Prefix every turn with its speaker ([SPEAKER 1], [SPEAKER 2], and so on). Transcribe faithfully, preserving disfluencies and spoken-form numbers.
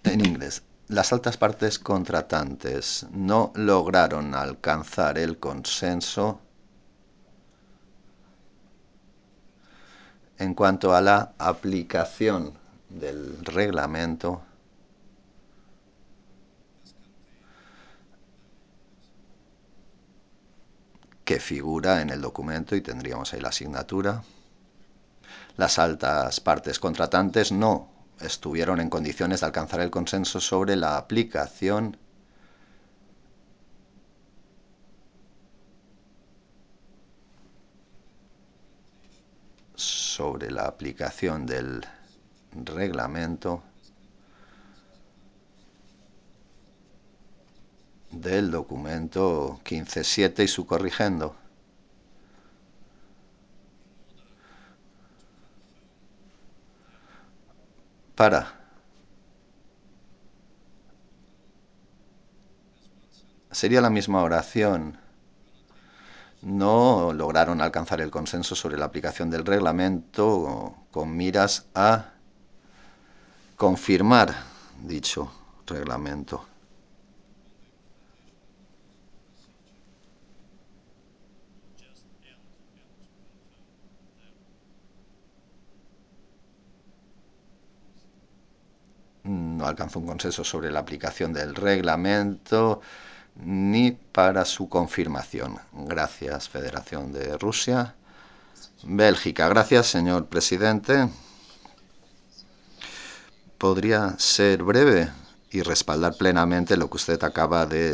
[SPEAKER 1] En inglés. Las altas partes contratantes no lograron alcanzar el consenso en cuanto a la aplicación del reglamento que figura en el documento, y tendríamos ahí la asignatura. Las altas partes contratantes no estuvieron en condiciones de alcanzar el consenso sobre la aplicación sobre la aplicación del reglamento del documento quince punto siete y su corrigendo. Para. Sería la misma oración. No lograron alcanzar el consenso sobre la aplicación del reglamento con miras a confirmar dicho reglamento. No alcanzó un consenso sobre la aplicación del reglamento ni para su confirmación. Gracias, Federación de Rusia. Bélgica. Gracias, señor presidente. Podría ser breve y respaldar plenamente lo que usted acaba de